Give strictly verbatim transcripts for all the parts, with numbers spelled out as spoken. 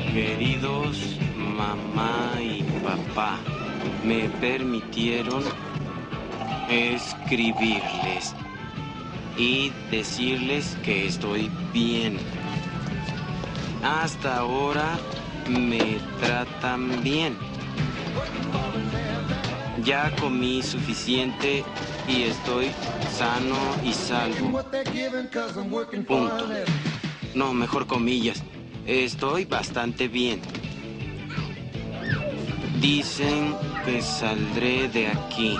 Queridos mamá y papá, me permitieron escribirles y decirles que estoy bien. Hasta ahora me tratan bien. Ya comí suficiente y estoy sano y salvo. Punto. No, mejor comillas. Estoy bastante bien. Dicen que saldré de aquí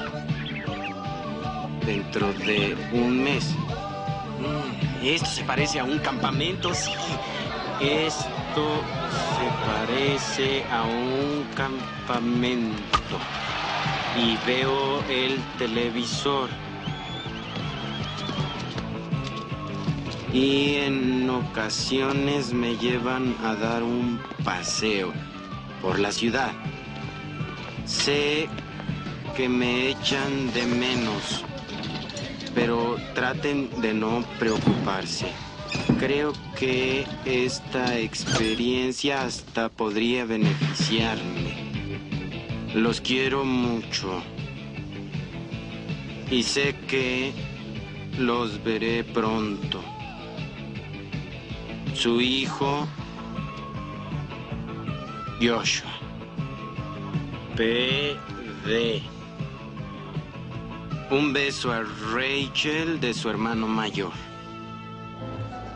dentro de un mes. Mm, esto se parece a un campamento, sí. Esto se parece a un campamento. Y veo el televisor. Y en ocasiones me llevan a dar un paseo por la ciudad. Sé que me echan de menos, pero traten de no preocuparse. Creo que esta experiencia hasta podría beneficiarme. Los quiero mucho. Y sé que los veré pronto. Su hijo, Joshua. P D. Un beso a Rachel de su hermano mayor.